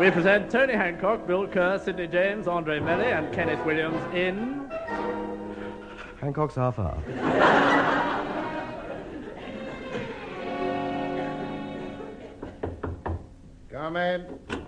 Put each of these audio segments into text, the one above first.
We present Tony Hancock, Bill Kerr, Sidney James, Andre Melly, and Kenneth Williams in... Hancock's half-hour. Come in.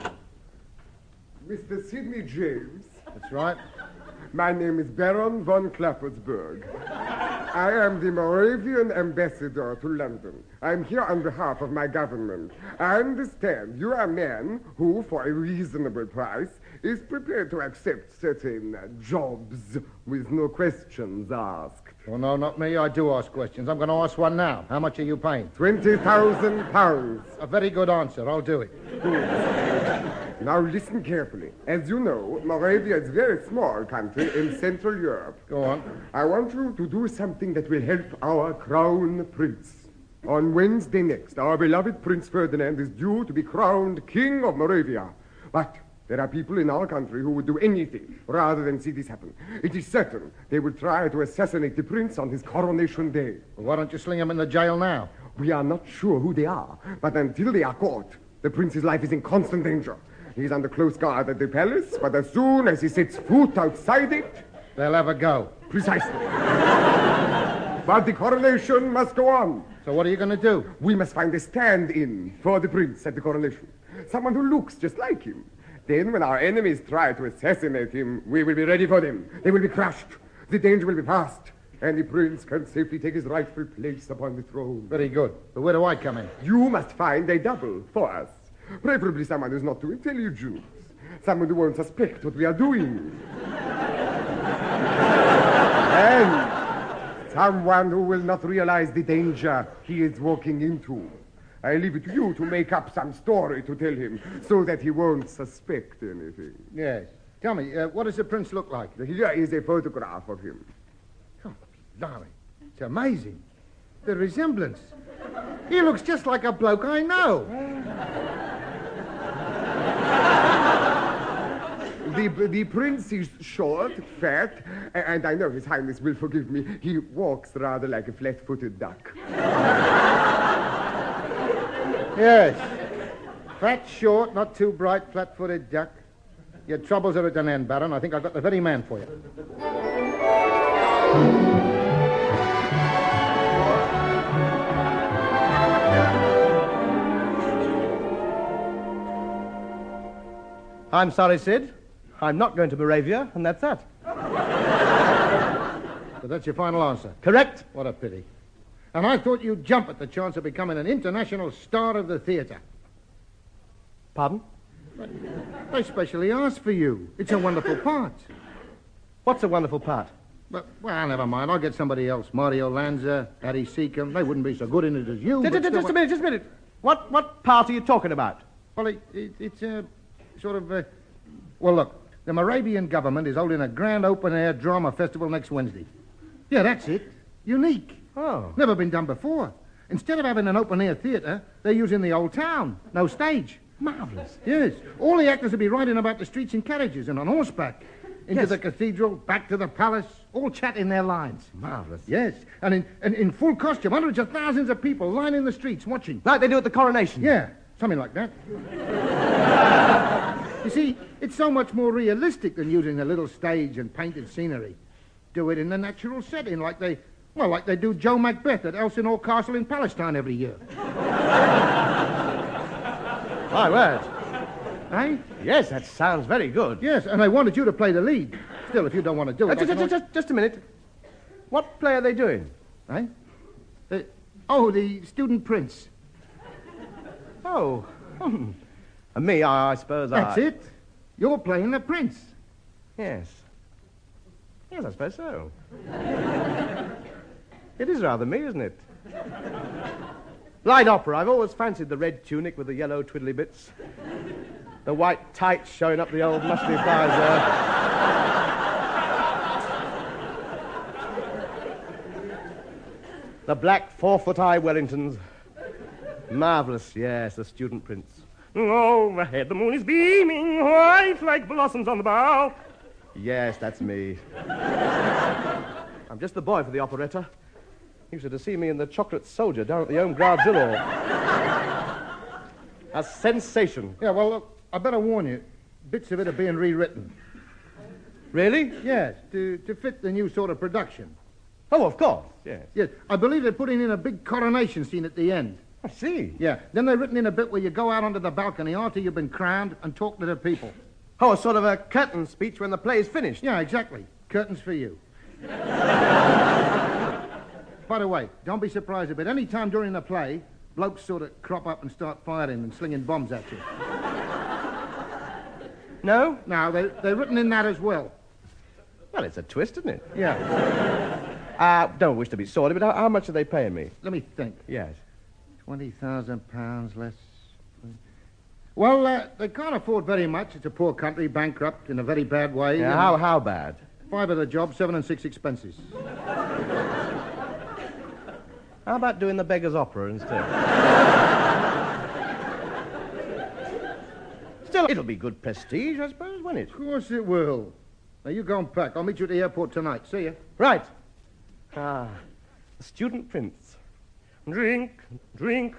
Mr. Sidney James. That's right. My name is Baron von Klappersburg. I am the Moravian ambassador to London. I'm here on behalf of my government. I understand you are a man who, for a reasonable price, is prepared to accept certain jobs with no questions asked. Well, no, not me. I do ask questions. I'm going to ask one now. How much are you paying? £20,000. A very good answer. I'll do it. Now listen carefully. As you know, Moravia is a very small country in Central Europe. Go on. I want you to do something that will help our crown prince. On Wednesday next, our beloved Prince Ferdinand is due to be crowned King of Moravia. But there are people in our country who would do anything rather than see this happen. It is certain they will try to assassinate the prince on his coronation day. Well, why don't you sling him in the jail now? We are not sure who they are, but until they are caught, the prince's life is in constant danger. He's under close guard at the palace, but as soon as he sets foot outside it... They'll have a go. Precisely. But the coronation must go on. So what are you going to do? We must find a stand-in for the prince at the coronation. Someone who looks just like him. Then, when our enemies try to assassinate him, we will be ready for them. They will be crushed. The danger will be past. And the prince can safely take his rightful place upon the throne. Very good. But where do I come in? You must find a double for us. Preferably someone who's not too intelligent. Someone who won't suspect what we are doing. And someone who will not realize the danger he is walking into. I leave it to you to make up some story to tell him so that he won't suspect anything. Yes. Tell me, what does the prince look like? Here is a photograph of him. Oh, darling. It's amazing. The resemblance. He looks just like a bloke I know. The prince is short, fat, and I know His Highness will forgive me. He walks rather like a flat-footed duck. Yes. Fat, short, not too bright, flat-footed duck. Your troubles are at an end, Baron. I think I've got the very man for you. I'm sorry, Sid. I'm not going to Moravia, and that's that. So that's your final answer? Correct. What a pity. And I thought you'd jump at the chance of becoming an international star of the theatre. Pardon? They specially asked for you. It's a wonderful part. What's a wonderful part? But, well, never mind. I'll get somebody else. Mario Lanza, Harry Seacombe. They wouldn't be so good in it as you. Just a minute. What part are you talking about? Well, it's sort of... Well, look, the Moravian government is holding a grand open-air drama festival next Wednesday. Yeah, that's it. Unique. Oh. Never been done before. Instead of having an open-air theatre, they're using the old town. No stage. Marvellous. Yes. All the actors will be riding about the streets in carriages and on horseback. Into Yes. the cathedral, back to the palace, all chatting their lines. Marvellous. Yes. And in full costume, hundreds of thousands of people lining the streets watching. Like they do at the coronation. Yeah, something like that. You see, it's so much more realistic than using a little stage and painted scenery. Do it in the natural setting like they do Joe Macbeth at Elsinore Castle in Palestine every year. My word. Eh? Yes, that sounds very good. Yes, and I wanted you to play the lead. Still, if you don't want to do it... Just a minute. What play are they doing? Eh? The Student Prince. Oh. And me, I suppose That's it. You're playing the prince. Yes. Yes, I suppose so. It is rather me, isn't it? Light opera. I've always fancied the red tunic with the yellow twiddly bits. The white tights showing up the old muscly thighs there. The black 4-foot-high Wellingtons. Marvellous, yes, the student prince. Overhead the moon is beaming, white like blossoms on the bough. Yes, that's me. I'm just the boy for the operetta. You should have seen me in The Chocolate Soldier down at the Home Guard Drill Hall. A sensation. Yeah, well, look, I better warn you, bits of it are being rewritten. Really? Yes, to fit the new sort of production. Oh, of course, yes. Yes, I believe they're putting in a big coronation scene at the end. I see. Yeah, then they're written in a bit where you go out onto the balcony after you've been crowned and talk to the people. Oh, a sort of a curtain speech when the play is finished. Yeah, exactly. Curtains for you. By the way, don't be surprised if at any time during the play, blokes sort of crop up and start firing and slinging bombs at you. No? No, they're written in that as well. Well, it's a twist, isn't it? Yeah. Don't wish to be sordid, but how much are they paying me? Let me think. Yes. £20,000 less. Well, they can't afford very much. It's a poor country, bankrupt in a very bad way. Yeah, how bad? 5 of the job, 7 and 6 expenses. How about doing the Beggar's Opera instead? Still, it'll be good prestige, I suppose, won't it? Of course it will. Now, you go and pack. I'll meet you at the airport tonight. See you. Right. The student prince. Drink, drink.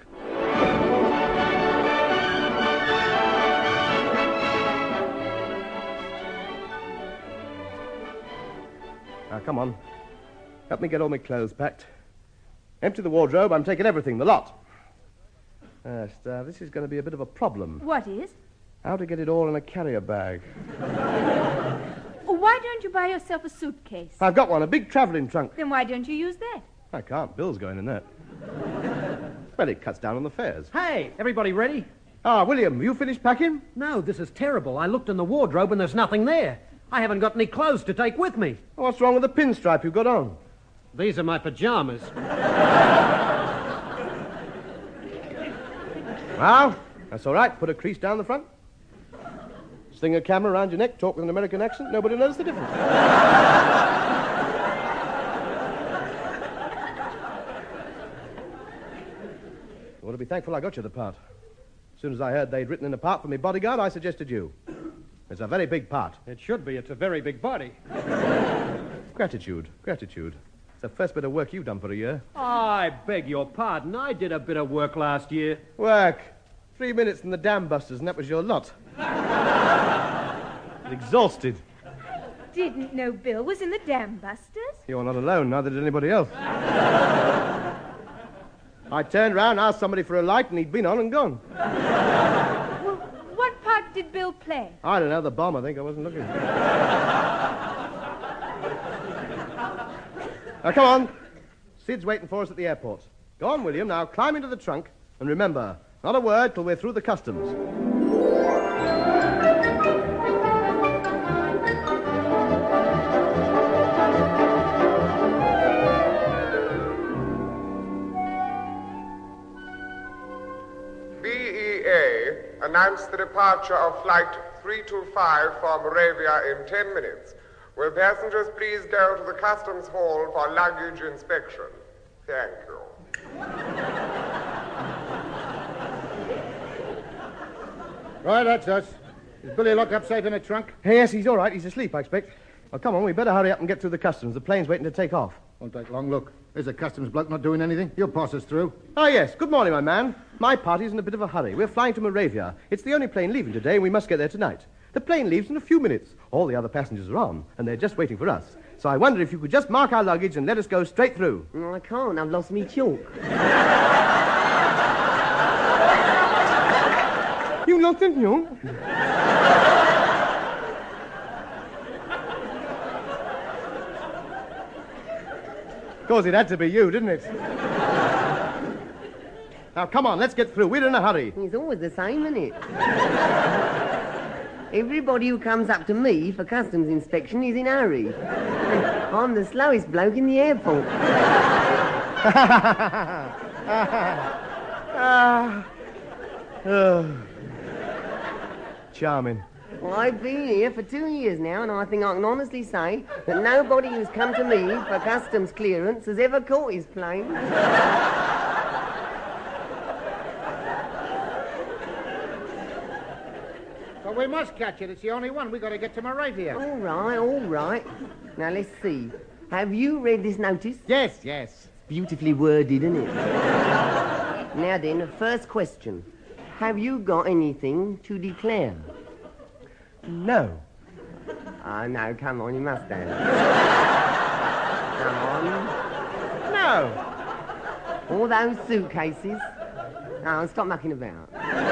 Now, come on. Help me get all my clothes packed. Empty the wardrobe. I'm taking everything, the lot. This is going to be a bit of a problem. What is? How to get it all in a carrier bag. Why don't you buy yourself a suitcase? I've got one, a big travelling trunk. Then why don't you use that? I can't. Bill's going in that. Well, it cuts down on the fares. Hey, everybody ready? William, you finished packing? No, this is terrible. I looked in the wardrobe and there's nothing there. I haven't got any clothes to take with me. What's wrong with the pinstripe you've got on? These are my pajamas. Well, that's all right. Put a crease down the front. Sling a camera around your neck, talk with an American accent. Nobody knows the difference. You ought to be thankful I got you the part. As soon as I heard they'd written in a part for me bodyguard, I suggested you. It's a very big part. It should be. It's a very big body. Gratitude. It's the first bit of work you've done for a year. I beg your pardon. I did a bit of work last year. Work. 3 minutes in the dam busters, and that was your lot. Exhausted. Didn't know Bill was in the Dam Busters. You're not alone, neither did anybody else. I turned round, asked somebody for a light, and he'd been on and gone. Well, what part did Bill play? I don't know, the bomb, I think. I wasn't looking. Now, come on. Sid's waiting for us at the airport. Go on, William. Now, climb into the trunk. And remember, not a word till we're through the customs. BEA announced the departure of Flight 325 for Moravia in 10 minutes. Will passengers please go to the customs hall for luggage inspection? Thank you. Right, that's us. Is Billy locked up safe in the trunk? Hey, yes, he's all right. He's asleep, I expect. Well, come on, we better hurry up and get through the customs. The plane's waiting to take off. Won't take long. Look, there's a customs bloke not doing anything. He'll pass us through. Oh, yes. Good morning, my man. My party's in a bit of a hurry. We're flying to Moravia. It's the only plane leaving today, and we must get there tonight. The plane leaves in a few minutes. All the other passengers are on, and they're just waiting for us. So I wonder if you could just mark our luggage and let us go straight through. I can't. I've lost me chalk. You lost it, you? Of course, it had to be you, didn't it? Now, come on, let's get through. We're in a hurry. It's always the same, isn't it? Everybody who comes up to me for customs inspection is in a hurry. I'm the slowest bloke in the airport. Charming. Well, I've been here for 2 years now, and I think I can honestly say that nobody who's come to me for customs clearance has ever caught his plane. Well, we must catch it. It's the only one. We've got to get to Moravia. All right. Now, let's see. Have you read this notice? Yes. Beautifully worded, isn't it? Now then, the first question. Have you got anything to declare? No. Oh, no, come on, you must have. Come on. No. All those suitcases. Oh, stop mucking about.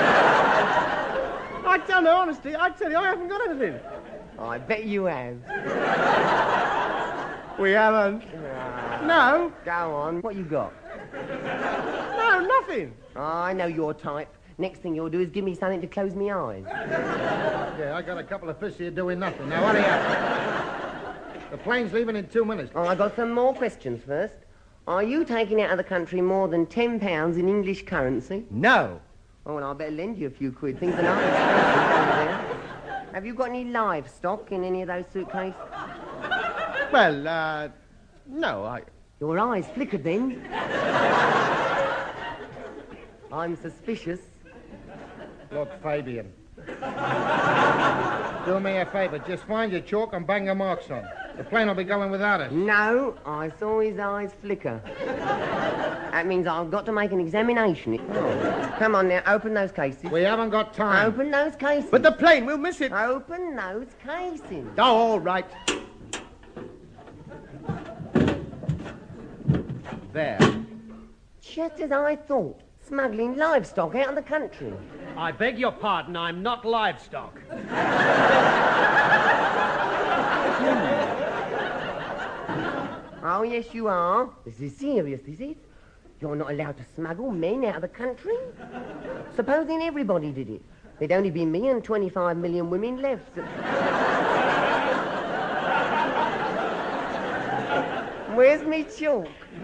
I tell you, honestly, I tell you, I haven't got anything. Oh, I bet you have. We haven't. No. Go on, what you got? No, nothing. Oh, I know your type. Next thing you'll do is give me something to close me eyes. Yeah, I got a couple of fish here doing nothing. Now, hurry up. The plane's leaving in 2 minutes. Oh, I got some more questions first. Are you taking out of the country more than £10 in English currency? No. Oh, well, I better lend you a few quid. Things are not expensive over there. Have you got any livestock in any of those suitcases? Well, no, Your eyes flickered then. I'm suspicious. Look, Fabian. Do me a favour. Just find your chalk and bang the marks on. The plane will be going without us. No, I saw his eyes flicker. That means I've got to make an examination. Oh. Come on now, open those cases. We haven't got time. Open those cases. but the plane, we'll miss it. Open those cases. Oh, all right. There. Just as I thought. Smuggling livestock out of the country. I beg your pardon, I'm not livestock. Oh, yes, you are. This is serious, is it? You're not allowed to smuggle men out of the country? Supposing everybody did it. There'd only be me and 25 million women left. Where's me chalk?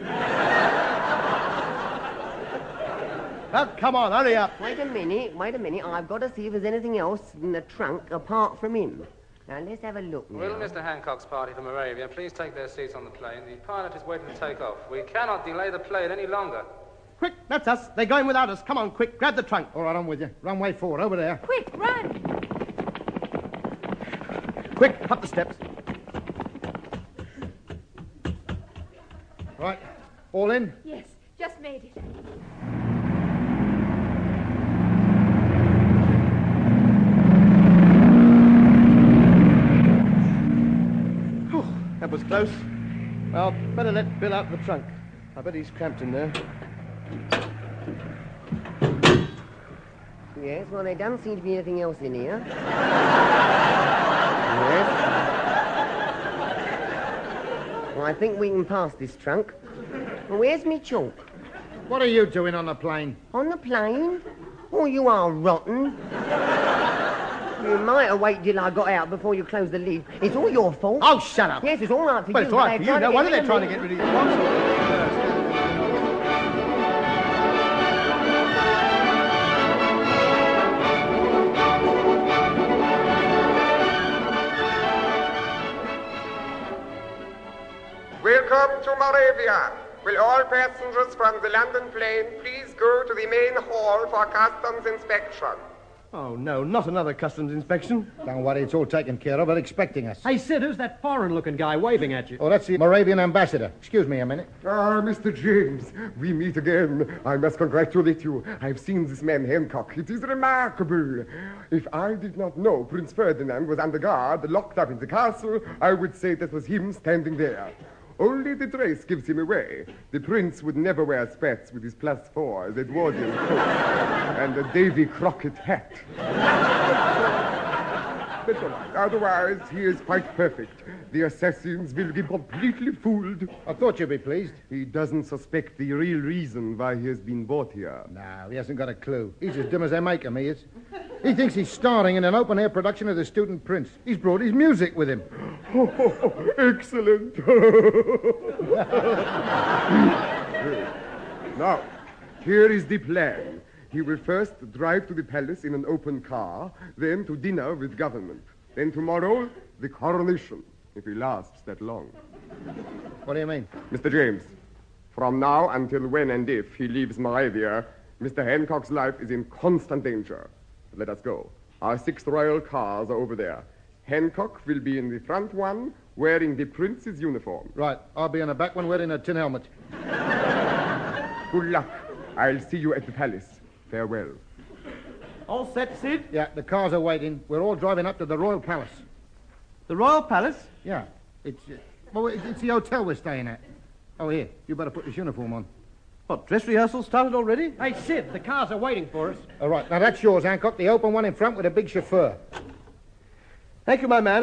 Oh, come on, hurry up. Wait a minute. I've got to see if there's anything else in the trunk apart from him. Now, let's have a look now. Will Mr. Hancock's party from Moravia please take their seats on the plane? The pilot is waiting to take off. We cannot delay the plane any longer. Quick, that's us. They're going without us. Come on, quick, grab the trunk. All right, I'm with you. Runway 4, over there. Quick, run! Quick, up the steps. Right, all in? Yes, just made it. That was close. Well, better let Bill out the trunk. I bet he's cramped in there. Yes, well, there doesn't seem to be anything else in here. Yes. Well, I think we can pass this trunk. Well, where's me chalk? What are you doing on the plane? On the plane? Oh, you are rotten. You might have waited till I got out before you closed the lid. It's all your fault. Oh, shut up. Yes, it's all right for Well, you. it's all right for you. No wonder they're trying to get rid of you. Welcome to Moravia. Will all passengers from the London plane please go to the main hall for customs inspection? Oh, no, not another customs inspection. Don't worry, it's all taken care of. They're expecting us. Hey, Sid, who's that foreign-looking guy waving at you? Oh, that's the Moravian ambassador. Excuse me a minute. Ah, Mr. James, we meet again. I must congratulate you. I've seen this man Hancock. It is remarkable. If I did not know Prince Ferdinand was under guard, locked up in the castle, I would say that was him standing there. Only the dress gives him away. The prince would never wear spats with his +4, Edwardian coat, and a Davy Crockett hat. That's all right. Otherwise, he is quite perfect. The assassins will be completely fooled. I thought you'd be pleased. He doesn't suspect the real reason why he has been brought here. No, he hasn't got a clue. He's as dim as they make him, he is. He thinks he's starring in an open-air production of The Student Prince. He's brought his music with him. Oh, excellent. Now, here is the plan. He will first drive to the palace in an open car, then to dinner with government. Then tomorrow, the coronation, if he lasts that long. What do you mean? Mr. James, from now until when and if he leaves Moravia, Mr. Hancock's life is in constant danger. Let us go. Our 6 royal cars are over there. Hancock will be in the front one, wearing the prince's uniform. Right, I'll be in the back one wearing a tin helmet. Good luck. I'll see you at the palace. Farewell. All set, Sid? Yeah, the cars are waiting. We're all driving up to the Royal Palace. The Royal Palace? Yeah. It's the hotel we're staying at. Oh, here. You better put this uniform on. What, dress rehearsal started already? Hey, Sid, the cars are waiting for us. All right. Now, that's yours, Hancock. The open one in front with a big chauffeur. Thank you, my man.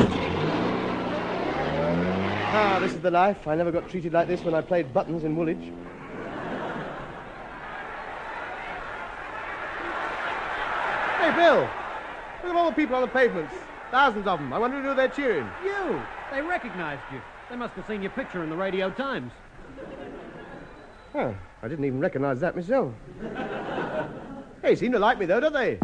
Ah, this is the life. I never got treated like this when I played buttons in Woolwich. Hey, Bill. Look at all the people on the pavements. Thousands of them. I wonder who they're cheering. You! They recognized you. They must have seen your picture in the Radio Times. Oh, I didn't even recognize that myself. They seem to like me, though, don't they?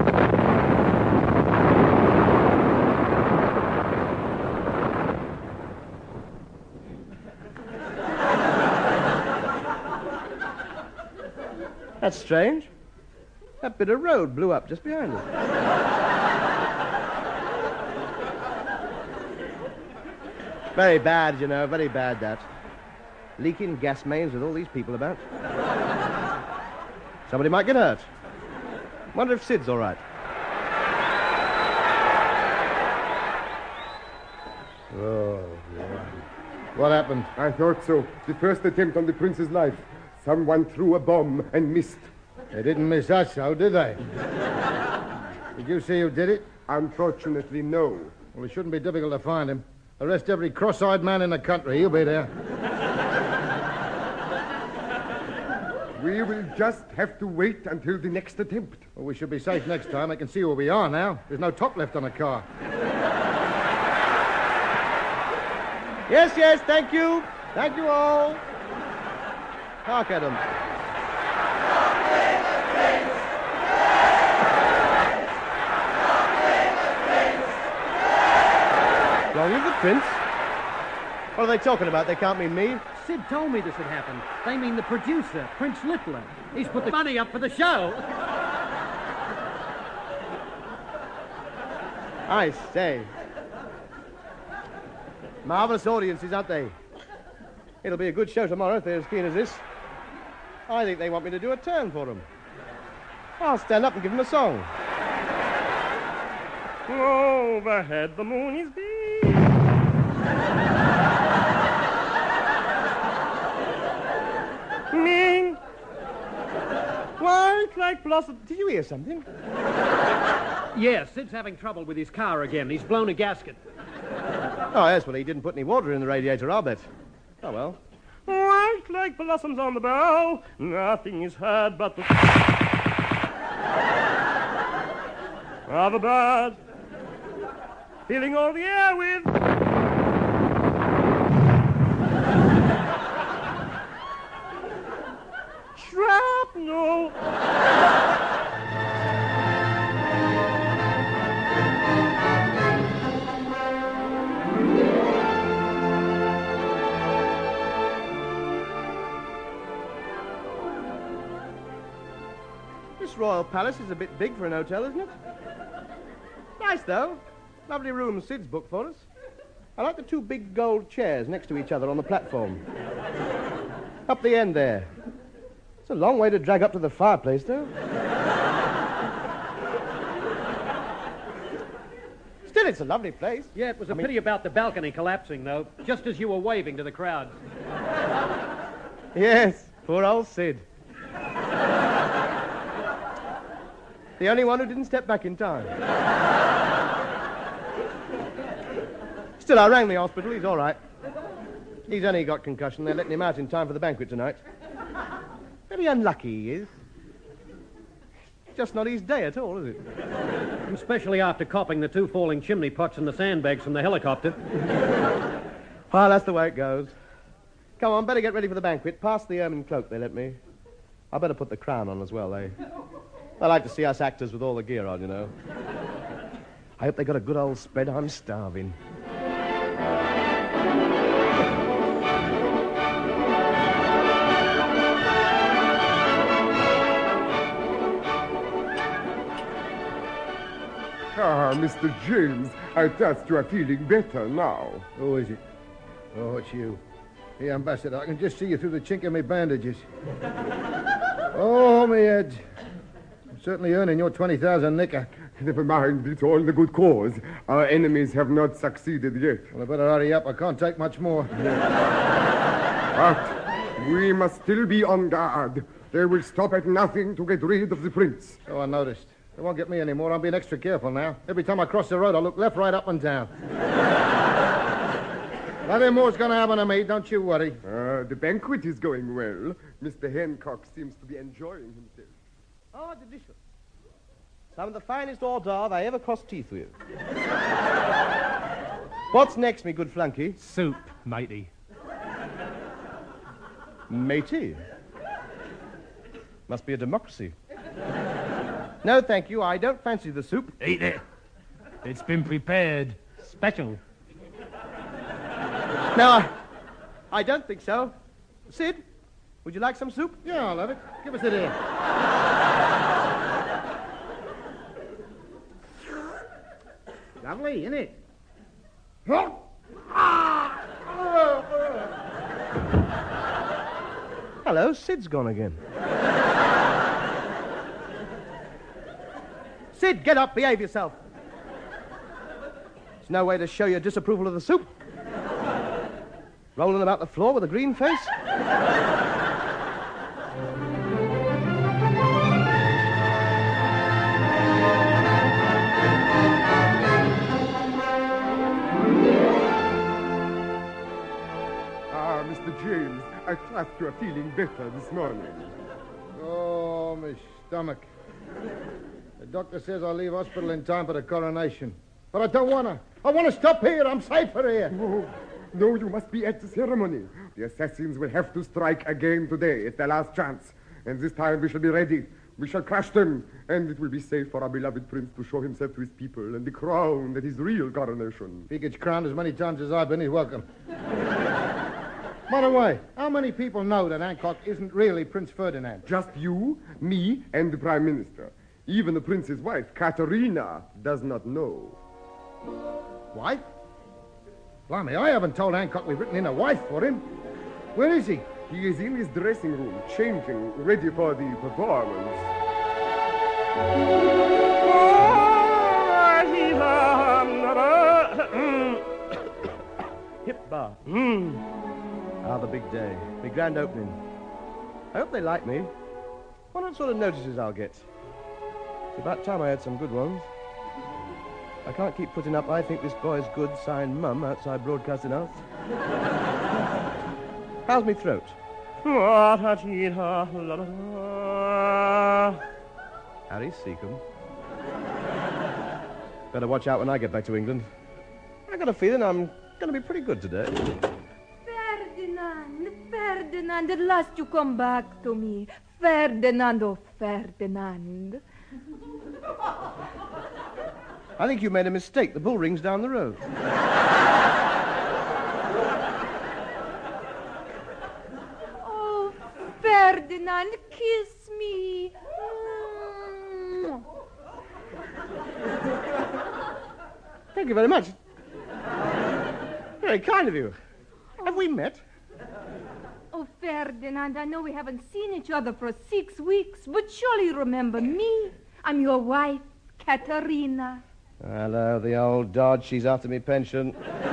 That's strange. That bit of road blew up just behind us. Very bad, you know, very bad, that. Leaking gas mains with all these people about. Somebody might get hurt. Wonder if Sid's all right. Oh, yeah. What happened? I thought so. The first attempt on the prince's life. Someone threw a bomb and missed. They didn't miss us, though, did they? Did you see who did it? Unfortunately, no. Well, it shouldn't be difficult to find him. Arrest every cross-eyed man in the country. He'll be there. We will just have to wait until the next attempt. Well, we should be safe next time. I can see where we are now. There's no top left on the car. Yes, yes, thank you. Thank you all. Hark at 'em. Long live the prince. What are they talking about? They can't mean me. Sid told me this had happened. They mean the producer, Prince Littler. He's put the money up for the show. I say. Marvelous audiences, aren't they? It'll be a good show tomorrow if they're as keen as this. I think they want me to do a turn for them. I'll stand up and give them a song. Overhead the moon is beaming. White like blossom. Did you hear something? Yes, Sid's having trouble with his car again. He's blown a gasket. Oh, yes, well, he didn't put any water in the radiator, I'll bet. Oh, well. White like blossoms on the bough, nothing is heard but the... of a bird, filling all the air with... shrapnel. This Royal Palace is a bit big for an hotel, isn't it? Nice, though. Lovely room Sid's booked for us. I like the two big gold chairs next to each other on the platform. Up the end there. It's a long way to drag up to the fireplace, though. Still, it's a lovely place. Yeah, it was a pity about the balcony collapsing, though, just as you were waving to the crowd. Yes, poor old Sid. The only one who didn't step back in time. Still, I rang the hospital. He's all right. He's only got concussion. They're letting him out in time for the banquet tonight. Very unlucky he is. Just not his day at all, is it? Especially after copping the 2 falling chimney pots and the sandbags from the helicopter. Well, that's the way it goes. Come on, better get ready for the banquet. Pass the ermine cloak they let me. I better put the crown on as well, eh? I like to see us actors with all the gear on, you know. I hope they got a good old spread. I'm starving. Ah, Mr. James, I trust you are feeling better now. Who is it? Oh, it's you. Hey, Ambassador, I can just see you through the chink of my bandages. Oh, my head. certainly earning your 20,000 nicker. Never mind, it's all in the good cause. Our enemies have not succeeded yet. Well, I better hurry up. I can't take much more. But we must still be on guard. They will stop at nothing to get rid of the prince. So I noticed. They won't get me anymore. I'm being extra careful now. Every time I cross the road, I look left, right, up, and down. Nothing more's going to happen to me. Don't you worry. The banquet is going well. Mr. Hancock seems to be enjoying himself. Oh, delicious. Some of the finest hors d'oeuvre I ever crossed teeth with. What's next, me good flunky? Soup, matey. Matey? Must be a democracy. No, thank you. I don't fancy the soup. Eat it. It's been prepared. Special. No, I don't think so. Sid, would you like some soup? Yeah, I'll have it. Give us it here. Lovely, isn't it? Hello, Sid's gone again. Sid, get up, behave yourself. There's no way to show your disapproval of the soup. Rolling about the floor with a green face. Mr. James, I trust you are feeling better this morning. Oh, my stomach. The doctor says I'll leave hospital in time for the coronation. But I don't want to. I want to stop here. I'm safer here. Oh, no, you must be at the ceremony. The assassins will have to strike again today. It's their last chance. And this time we shall be ready. We shall crush them. And it will be safe for our beloved prince to show himself to his people and be crowned at his real coronation. If he gets crowned as many times as I've been, he's welcome. By the way, how many people know that Hancock isn't really Prince Ferdinand? Just you, me, and the Prime Minister. Even the prince's wife, Katerina, does not know. Wife? Blimey, I haven't told Hancock we've written in a wife for him. Where is he? He is in his dressing room, changing, ready for the performance. Hip bar. Ah, the big day. My grand opening. I hope they like me. Wonder what sort of notices I'll get. It's about time I had some good ones. I can't keep putting up, I think this boy's good, signed Mum outside Broadcasting House. How's me throat? Harry Seacombe. Better watch out when I get back to England. I got a feeling I'm going to be pretty good today. Ferdinand, at last you come back to me. Ferdinand, oh Ferdinand. I think you made a mistake. The bull ring's down the road. Oh, Ferdinand, kiss me. Thank you very much. Very kind of you. Have we met? Oh, Ferdinand, I know we haven't seen each other for 6 weeks, but surely you remember me. I'm your wife, Katerina. Hello, the old dodge. She's after me pension.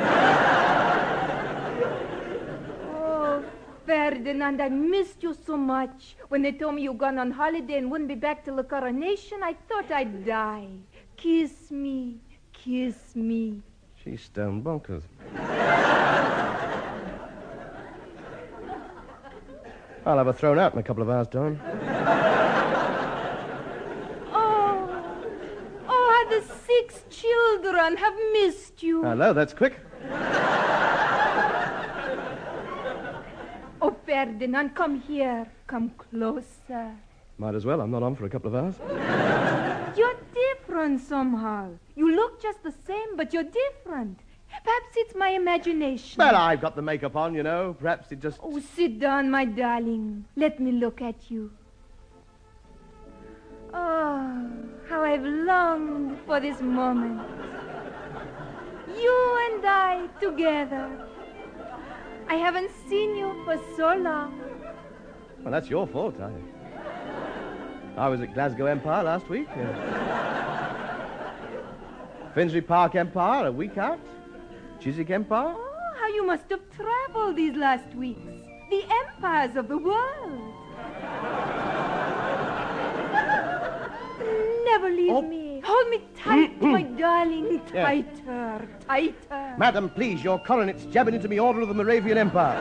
Oh, Ferdinand, I missed you so much. When they told me you'd gone on holiday and wouldn't be back till the coronation, I thought I'd die. Kiss me, kiss me. She's stone bonkers. I'll have her thrown out in a couple of hours' time. Oh, the 6 children have missed you. Hello, that's quick. Oh, Ferdinand, come here. Come closer. Might as well. I'm not on for a couple of hours. You're different somehow. You look just the same, but you're different. Perhaps it's my imagination. Well, I've got the makeup on, you know. Perhaps it just... Oh, sit down, my darling. Let me look at you. Oh, how I've longed for this moment. You and I together. I haven't seen you for so long. Well, that's your fault. I was at Glasgow Empire last week. Finsbury Park Empire a week out. Chiswick Empire. Oh, how you must have traveled these last weeks. The empires of the world. Never leave me. Hold me tight, my darling. Tighter, tighter. Madam, please, your coronet's jabbing into me Order of the Moravian Empire.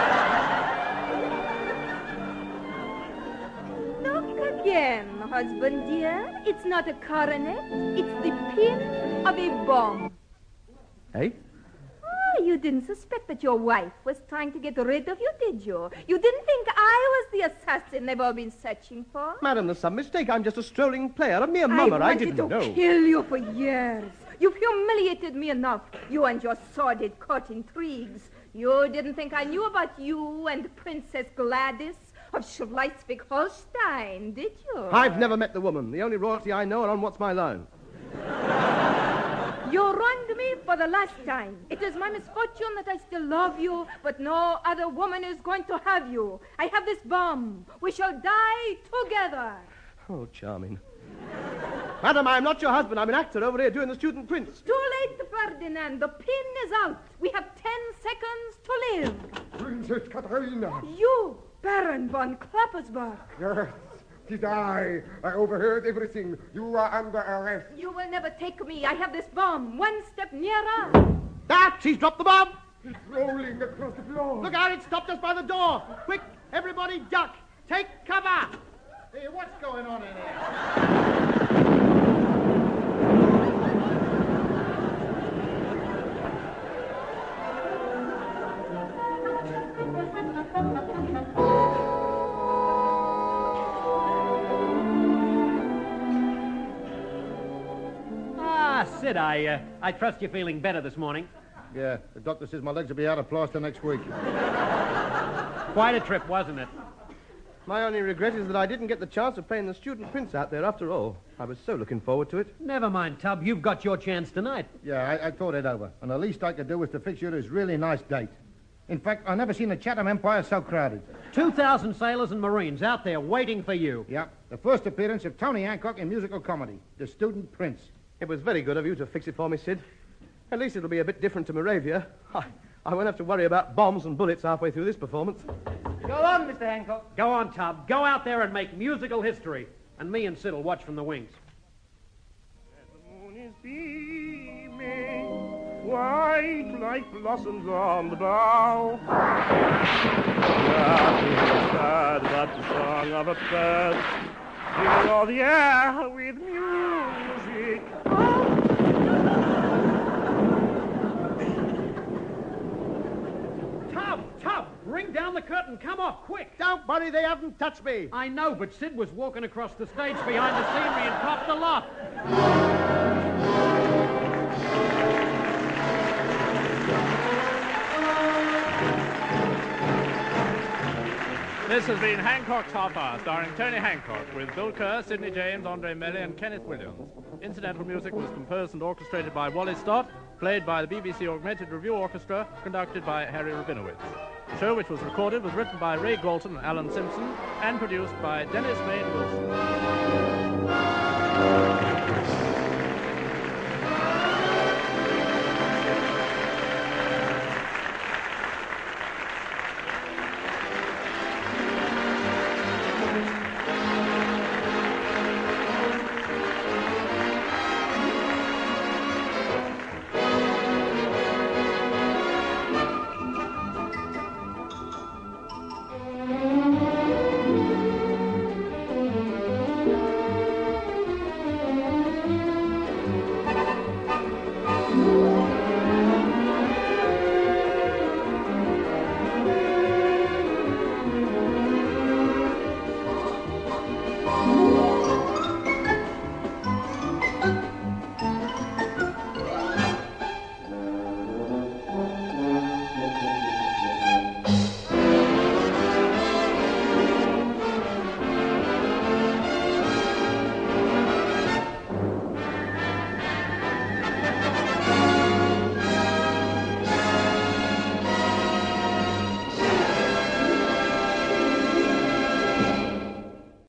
Look again, husband dear. It's not a coronet. It's the pin of a bomb. Hey? Oh, you didn't suspect that your wife was trying to get rid of you, did you? You didn't think I was the assassin they've all been searching for? Madam, there's some mistake. I'm just a strolling player, a mere mummer. I didn't know. I wanted to kill you for years. You've humiliated me enough, you and your sordid court intrigues. You didn't think I knew about you and Princess Gladys of Schleswig-Holstein, did you? I've never met the woman. The only royalty I know are on What's My Line. You wronged me for the last time. It is my misfortune that I still love you, but no other woman is going to have you. I have this bomb. We shall die together. Oh, charming. Madam, I'm not your husband. I'm an actor over here doing the student prince. Too late, Ferdinand. The pin is out. We have 10 seconds to live. Princess Katharina. You, Baron von Klappersberg. Yes, it is I. I overheard everything. You are under arrest. You will never take me. I have this bomb. One step nearer. Ah, she's dropped the bomb. It's rolling across the floor. Look out, it stopped us by the door. Quick, everybody duck. Take cover. Hey, what's going on in here? Sid, I trust you're feeling better this morning. Yeah, the doctor says my legs will be out of plaster next week. Quite a trip, wasn't it? My only regret is that I didn't get the chance of playing the student prince out there after all. I was so looking forward to it. Never mind, Tub. You've got your chance tonight. Yeah, I thought it over. And the least I could do was to fix you this really nice date. In fact, I've never seen the Chatham Empire so crowded. 2,000 sailors and Marines out there waiting for you. Yeah, the first appearance of Tony Hancock in musical comedy, The Student Prince. It was very good of you to fix it for me, Sid. At least it'll be a bit different to Moravia. I won't have to worry about bombs and bullets halfway through this performance. Go on, Mr. Hancock. Go on, Tub. Go out there and make musical history. And me and Sid will watch from the wings. The moon is beaming, white like blossoms on the bough. Nothing is sad but the song of a bird, filling all the air with music. Tub, ring down the curtain. Come off, quick. Don't worry, they haven't touched me. I know, but Sid was walking across the stage behind the scenery and copped the lot. This has been Hancock's Half Hour, starring Tony Hancock, with Bill Kerr, Sidney James, Andre Melly, and Kenneth Williams. Incidental music was composed and orchestrated by Wally Stott, played by the BBC Augmented Review Orchestra, conducted by Harry Rabinowitz. The show, which was recorded, was written by Ray Galton and Alan Simpson, and produced by Dennis Wayne Wilson.